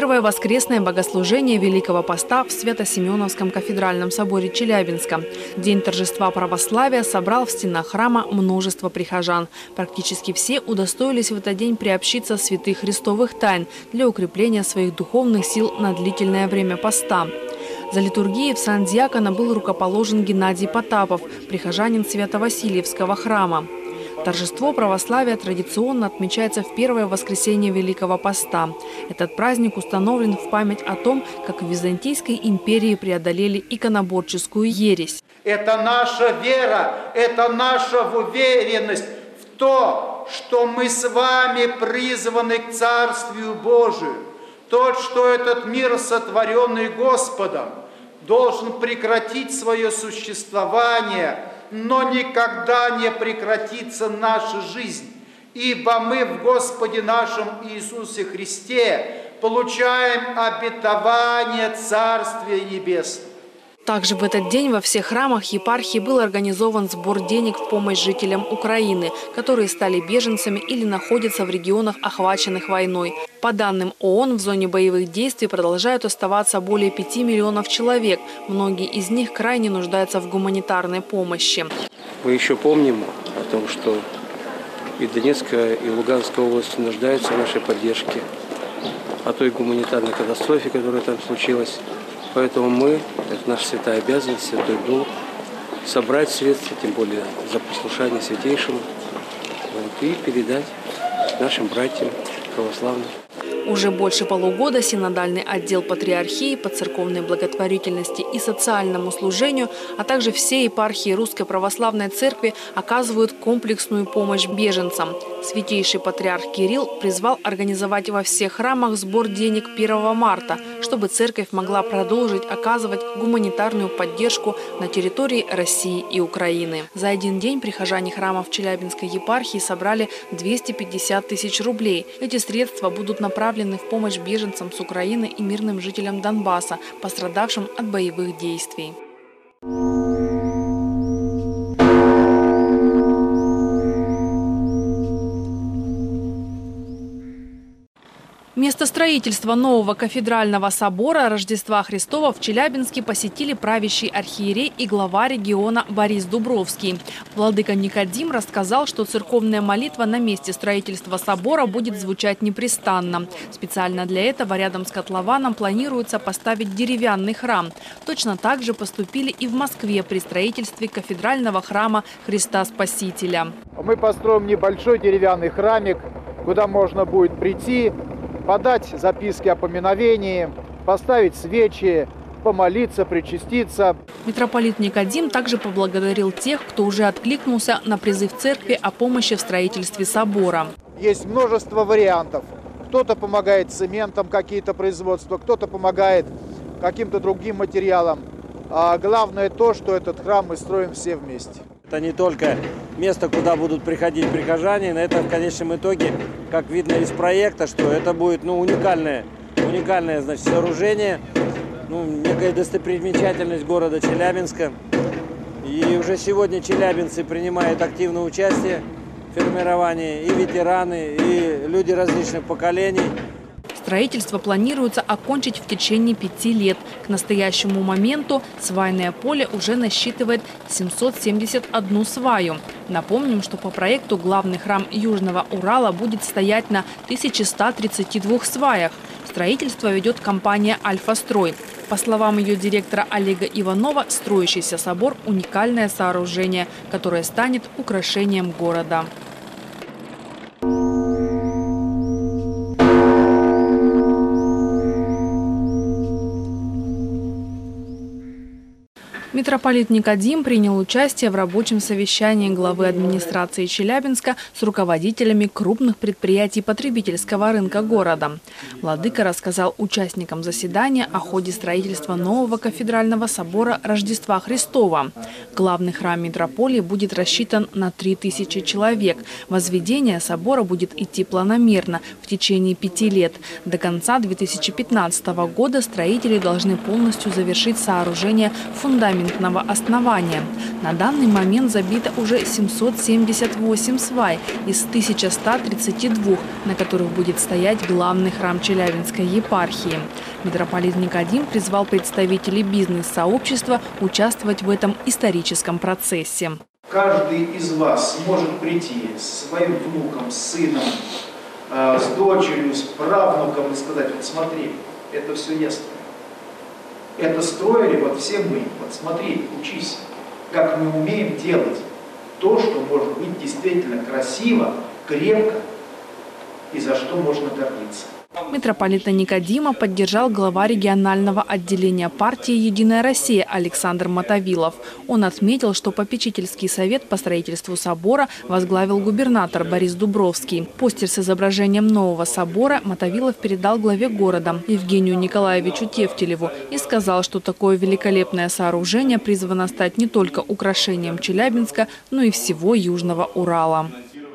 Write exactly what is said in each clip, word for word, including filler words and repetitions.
первое воскресное богослужение Великого Поста в Свято-Симеоновском кафедральном соборе Челябинска. День торжества православия собрал в стенах храма множество прихожан. Практически все удостоились в этот день приобщиться святых христовых тайн для укрепления своих духовных сил на длительное время поста. За литургией в сан диакона был рукоположен Геннадий Потапов, прихожанин Свято-Васильевского храма. Торжество православия традиционно отмечается в первое воскресенье Великого Поста. Этот праздник установлен в память о том, как в Византийской империи преодолели иконоборческую ересь. Это наша вера, это наша уверенность в то, что мы с вами призваны к Царствию Божию. То, что этот мир, сотворенный Господом, должен прекратить свое существование, но никогда не прекратится наша жизнь, ибо мы в Господе нашем Иисусе Христе получаем обетование Царствия Небесного. Также в этот день во всех храмах епархии был организован сбор денег в помощь жителям Украины, которые стали беженцами или находятся в регионах, охваченных войной. По данным ООН, в зоне боевых действий продолжают оставаться более пяти миллионов человек. Многие из них крайне нуждаются в гуманитарной помощи. Мы еще помним о том, что и Донецкая, и Луганская области нуждаются в нашей поддержке, о той гуманитарной катастрофе, которая там случилась. Поэтому мы, это наша святая обязанность, святой долг, собрать средства, тем более за послушание святейшему, вот, и передать нашим братьям православным. Уже больше полугода синодальный отдел патриархии по церковной благотворительности и социальному служению, а также все епархии Русской Православной Церкви оказывают комплексную помощь беженцам. Святейший патриарх Кирилл призвал организовать во всех храмах сбор денег первого марта, чтобы церковь могла продолжить оказывать гуманитарную поддержку на территории России и Украины. За один день прихожане храмов Челябинской епархии собрали двести пятьдесят тысяч рублей. Эти средства будут направлены в помощь беженцам с Украины и мирным жителям Донбасса, пострадавшим от боевых действий. Место строительства нового кафедрального собора Рождества Христова в Челябинске посетили правящий архиерей и глава региона Борис Дубровский. Владыка Никодим рассказал, что церковная молитва на месте строительства собора будет звучать непрестанно. Специально для этого рядом с котлованом планируется поставить деревянный храм. Точно так же поступили и в Москве при строительстве кафедрального храма Христа Спасителя. Мы построим небольшой деревянный храмик, куда можно будет прийти, подать записки о поминовении, поставить свечи, помолиться, причаститься. Митрополит Никодим также поблагодарил тех, кто уже откликнулся на призыв церкви о помощи в строительстве собора. Есть множество вариантов. Кто-то помогает цементом, какие-то производства, кто-то помогает каким-то другим материалам. А главное то, что этот храм мы строим все вместе. Это не только место, куда будут приходить прихожане, но это в конечном итоге, как видно из проекта, что это будет ну, уникальное, уникальное значит, сооружение, ну, некая достопримечательность города Челябинска. И уже сегодня челябинцы принимают активное участие в формировании, и ветераны, и люди различных поколений. Строительство планируется окончить в течение пяти лет. К настоящему моменту свайное поле уже насчитывает семьсот семьдесят одну сваю. Напомним, что по проекту главный храм Южного Урала будет стоять на тысяче ста тридцати двух сваях. Строительство ведет компания «Альфа-Строй». По словам ее директора Олега Иванова, строящийся собор – уникальное сооружение, которое станет украшением города. Митрополит Никодим принял участие в рабочем совещании главы администрации Челябинска с руководителями крупных предприятий потребительского рынка города. Владыка рассказал участникам заседания о ходе строительства нового кафедрального собора Рождества Христова. Главный храм митрополии будет рассчитан на три тысячи человек. Возведение собора будет идти планомерно в течение пяти лет. До конца две тысячи пятнадцатого года строители должны полностью завершить сооружение фундамента цементного основания. На данный момент забито уже семьсот семьдесят восемь свай из тысячи ста тридцати двух, на которых будет стоять главный храм Челябинской епархии. Митрополит Никодим призвал представителей бизнес-сообщества участвовать в этом историческом процессе. Каждый из вас может прийти со своим внуком, с сыном, с дочерью, с правнуком и сказать: вот смотри, это все я строю. Это строили вот все мы. Вот смотри, учись, как мы умеем делать то, что может быть действительно красиво, крепко и за что можно гордиться. Митрополита Никодима поддержал глава регионального отделения партии «Единая Россия» Александр Мотовилов. Он отметил, что попечительский совет по строительству собора возглавил губернатор Борис Дубровский. Постер с изображением нового собора Мотовилов передал главе города Евгению Николаевичу Тефтелеву и сказал, что такое великолепное сооружение призвано стать не только украшением Челябинска, но и всего Южного Урала.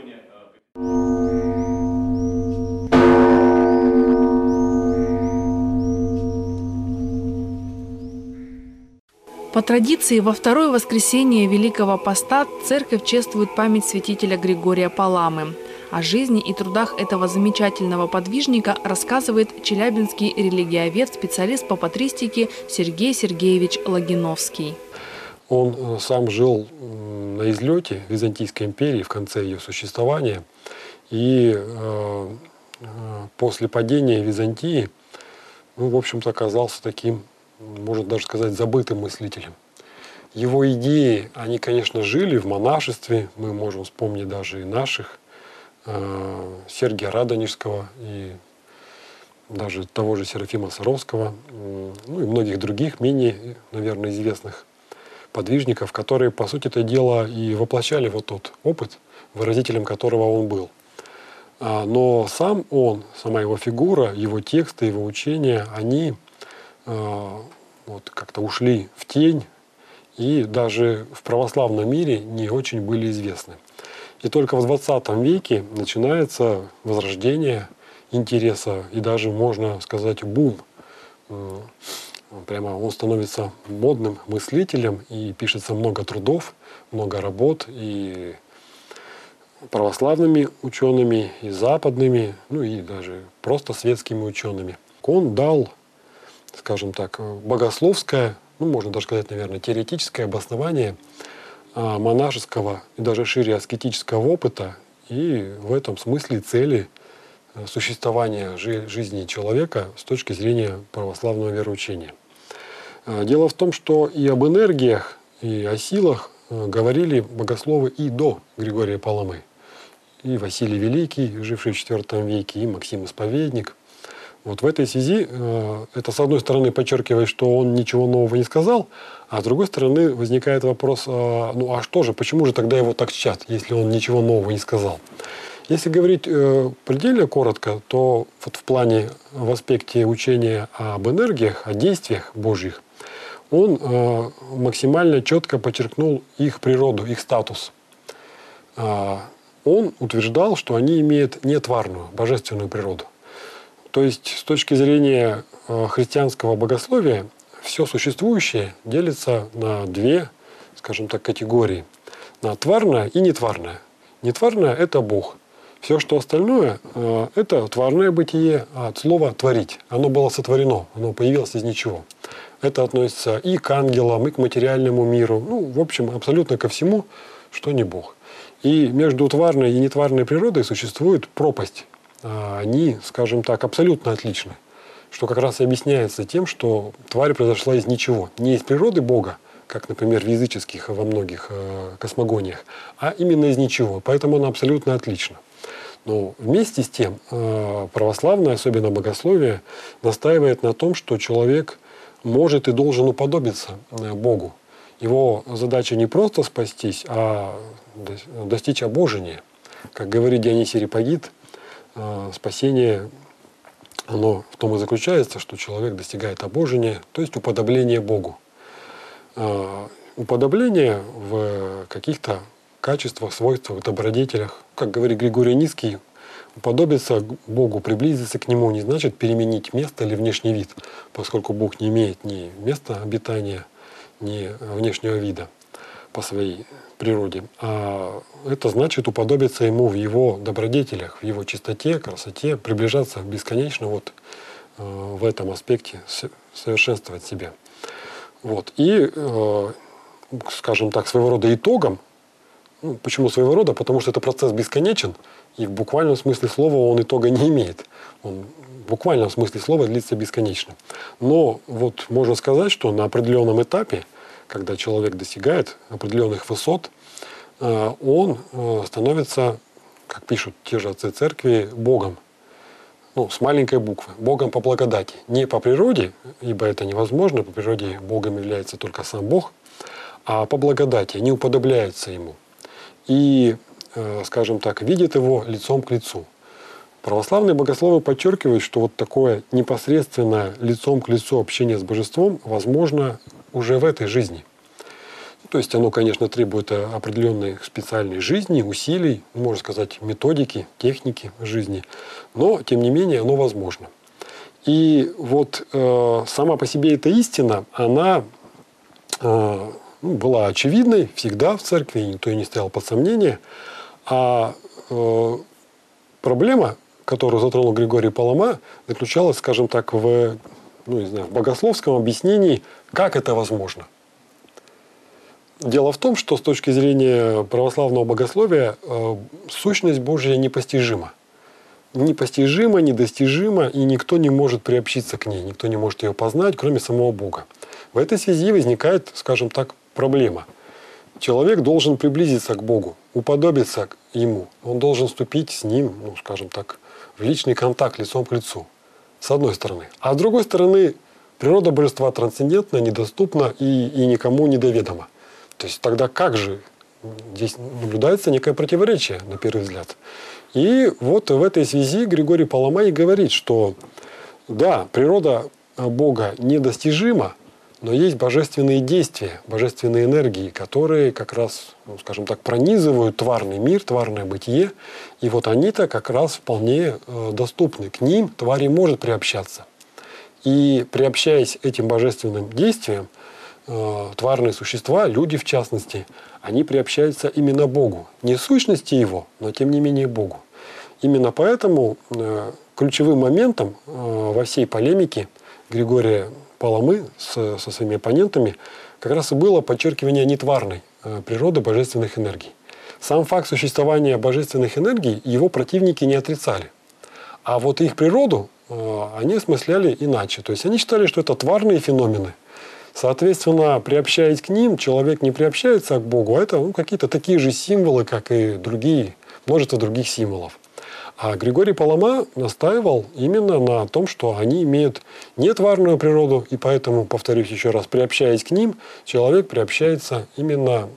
По традиции, во второе воскресенье Великого Поста церковь чествует память святителя Григория Паламы. О жизни и трудах этого замечательного подвижника рассказывает челябинский религиовед, специалист по патристике Сергей Сергеевич Логиновский. Он сам жил на излете Византийской империи в конце ее существования. И э, после падения Византии, ну, в общем-то, оказался таким, можно даже сказать, забытым мыслителем. Его идеи, они, конечно, жили в монашестве. Мы можем вспомнить даже и наших, э, Сергия Радонежского и даже того же Серафима Саровского, э, ну и многих других, менее, наверное, известных подвижников, которые, по сути это дело, и воплощали вот тот опыт, выразителем которого он был. А, но сам он, сама его фигура, его тексты, его учения, они вот как-то ушли в тень и даже в православном мире не очень были известны. И только в двадцатом веке начинается возрождение интереса и даже, можно сказать, бум. Прямо он становится модным мыслителем и пишется много трудов, много работ и православными учеными, и западными, ну и даже просто светскими учеными. Он дал, скажем так, богословское, ну, можно даже сказать, наверное, теоретическое обоснование монашеского и даже шире аскетического опыта и в этом смысле цели существования жизни человека с точки зрения православного вероучения. Дело в том, что и об энергиях, и о силах говорили богословы и до Григория Паламы. И Василий Великий, живший в четвёртом веке, и Максим Исповедник. Вот в этой связи э, это, с одной стороны, подчеркивает, что он ничего нового не сказал, а с другой стороны возникает вопрос, э, ну а что же, почему же тогда его так чтят, если он ничего нового не сказал? Если говорить э, предельно коротко, то вот в плане, в аспекте учения об энергиях, о действиях Божьих, он э, максимально четко подчеркнул их природу, их статус. Э, он утверждал, что они имеют нетварную, божественную природу. То есть с точки зрения христианского богословия все существующее делится на две, скажем так, категории. На тварное и нетварное. Нетварное – это Бог. Все, что остальное – это тварное бытие от слова «творить». Оно было сотворено, оно появилось из ничего. Это относится и к ангелам, и к материальному миру. Ну, в общем, абсолютно ко всему, что не Бог. И между тварной и нетварной природой существует пропасть. Они, скажем так, абсолютно отличны. Что как раз и объясняется тем, что тварь произошла из ничего. Не из природы Бога, как, например, в языческих во многих э, космогониях, а именно из ничего. Поэтому она абсолютно отлична. Но вместе с тем э, православное, особенно богословие, настаивает на том, что человек может и должен уподобиться э, Богу. Его задача не просто спастись, а достичь обожения. Как говорит Дионисий Ареопагит, спасение, оно в том и заключается, что человек достигает обожения, то есть уподобления Богу. Уподобление в каких-то качествах, свойствах, добродетелях. Как говорит Григорий Низкий, уподобиться Богу, приблизиться к Нему не значит переменить место или внешний вид, поскольку Бог не имеет ни места обитания, не внешнего вида по своей природе, а это значит уподобиться ему в его добродетелях, в его чистоте, красоте, приближаться бесконечно вот э, в этом аспекте, совершенствовать себя. Вот. И, э, скажем так, своего рода итогом, ну, почему своего рода? Потому что это процесс бесконечен, и в буквальном смысле слова он итога не имеет. Он в буквальном смысле слова длится бесконечно. Но вот можно сказать, что на определенном этапе, когда человек достигает определенных высот, он становится, как пишут те же отцы церкви, Богом. Ну, с маленькой буквы. Богом по благодати. Не по природе, ибо это невозможно, по природе Богом является только сам Бог, а по благодати, не уподобляется Ему. И, скажем так, видит Его лицом к лицу. Православные богословы подчеркивают, что вот такое непосредственное лицом к лицу общение с Божеством возможно уже в этой жизни. То есть оно, конечно, требует определенной специальной жизни, усилий, можно сказать, методики, техники жизни, но, тем не менее, оно возможно. И вот э, сама по себе эта истина, она э, ну, была очевидной всегда в церкви, никто ее не ставил под сомнение. А э, проблема, которую затронул Григорий Палама, заключалась, скажем так, в, ну, не знаю, в богословском объяснении, как это возможно. Дело в том, что с точки зрения православного богословия э, сущность Божья непостижима. Непостижима, недостижима, и никто не может приобщиться к ней, никто не может ее познать, кроме самого Бога. В этой связи возникает, скажем так, проблема. Человек должен приблизиться к Богу, уподобиться Ему. Он должен вступить с Ним, ну, скажем так, в личный контакт лицом к лицу, с одной стороны. А с другой стороны, природа Божества трансцендентна, недоступна и, и никому недоведома. То есть тогда как же? Здесь наблюдается некое противоречие, на первый взгляд. И вот в этой связи Григорий Палама и говорит, что да, природа Бога недостижима, но есть божественные действия, божественные энергии, которые как раз, ну, скажем так, пронизывают тварный мир, тварное бытие. И вот они-то как раз вполне э, доступны. К ним тварь и может приобщаться. И приобщаясь этим божественным действиям, тварные существа, люди в частности, они приобщаются именно Богу. Не сущности Его, но тем не менее Богу. Именно поэтому ключевым моментом во всей полемике Григория Паламы со, со своими оппонентами как раз и было подчеркивание нетварной природы божественных энергий. Сам факт существования божественных энергий его противники не отрицали. А вот их природу они осмысляли иначе. То есть они считали, что это тварные феномены. Соответственно, приобщаясь к ним, человек не приобщается к Богу, а это ну, какие-то такие же символы, как и другие, множество других символов. А Григорий Палама настаивал именно на том, что они имеют нетварную природу, и поэтому, повторюсь еще раз, приобщаясь к ним, человек приобщается именно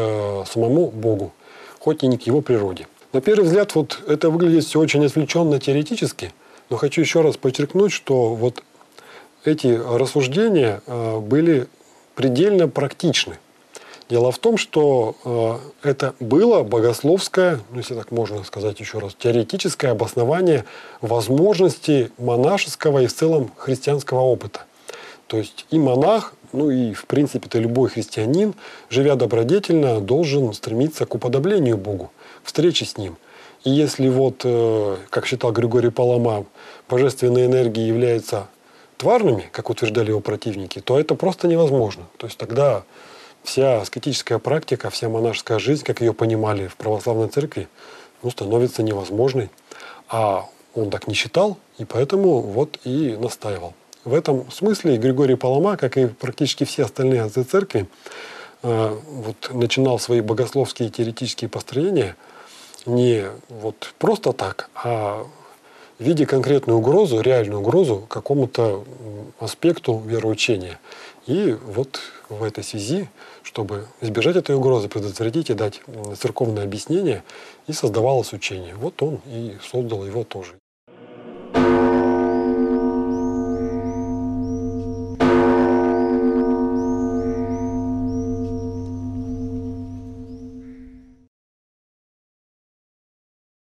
к самому Богу, хоть и не к его природе. На первый взгляд, вот это выглядит все очень отвлеченно теоретически, но хочу еще раз подчеркнуть, что вот эти рассуждения были предельно практичны. Дело в том, что это было богословское, ну, если так можно сказать еще раз, теоретическое обоснование возможности монашеского и в целом христианского опыта. То есть и монах, ну и в принципе-то любой христианин, живя добродетельно, должен стремиться к уподоблению Богу, к встрече с Ним. И если вот, как считал Григорий Палама, божественные энергии являются тварными, как утверждали его противники, то это просто невозможно. То есть тогда вся аскетическая практика, вся монашеская жизнь, как ее понимали в православной церкви, ну, становится невозможной. А он так не считал, и поэтому вот и настаивал. В этом смысле Григорий Палама, как и практически все остальные отцы церкви, э, вот, начинал свои богословские и теоретические построения не вот просто так, а в виде конкретной угрозы, реальную угрозу какому-то аспекту вероучения. И вот в этой связи, чтобы избежать этой угрозы, предотвратить и дать церковное объяснение, и создавалось учение. Вот он и создал его тоже.